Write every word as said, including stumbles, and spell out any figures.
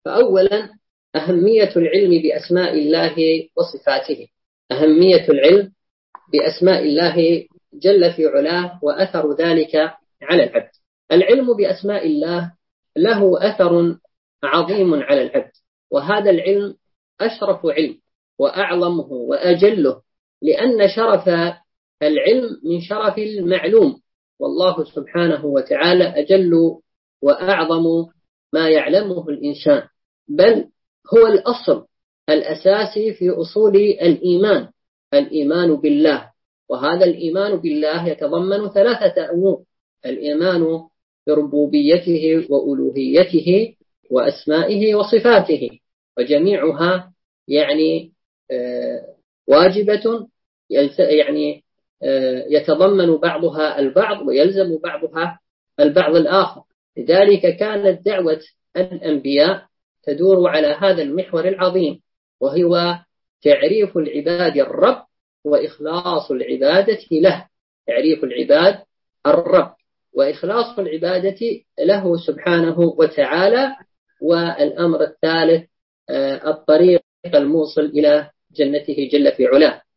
فأولا أهمية العلم بأسماء الله وصفاته، أهمية العلم بأسماء الله جل في علاه وأثر ذلك على العبد. العلم بأسماء الله له أثر عظيم على العبد، وهذا العلم أشرف علم وأعظمه وأجله، لأن شرف العلم من شرف المعلوم، والله سبحانه وتعالى أجل وأعظم ما يعلمه الإنسان، بل هو الأصل الأساسي في أصول الإيمان، الإيمان بالله. وهذا الإيمان بالله يتضمن ثلاثة أمور: الإيمان بربوبيته وألوهيته وأسمائه وصفاته، وجميعها يعني واجبة، يعني يتضمن بعضها البعض ويلزم بعضها البعض الآخر. لذلك كانت دعوة الأنبياء تدور على هذا المحور العظيم، وهو تعريف العباد الرب وإخلاص العبادة له. تعريف العباد الرب وإخلاص العبادة له سبحانه وتعالى. والأمر الثالث الطريق الموصل إلى جنته جل في علاه.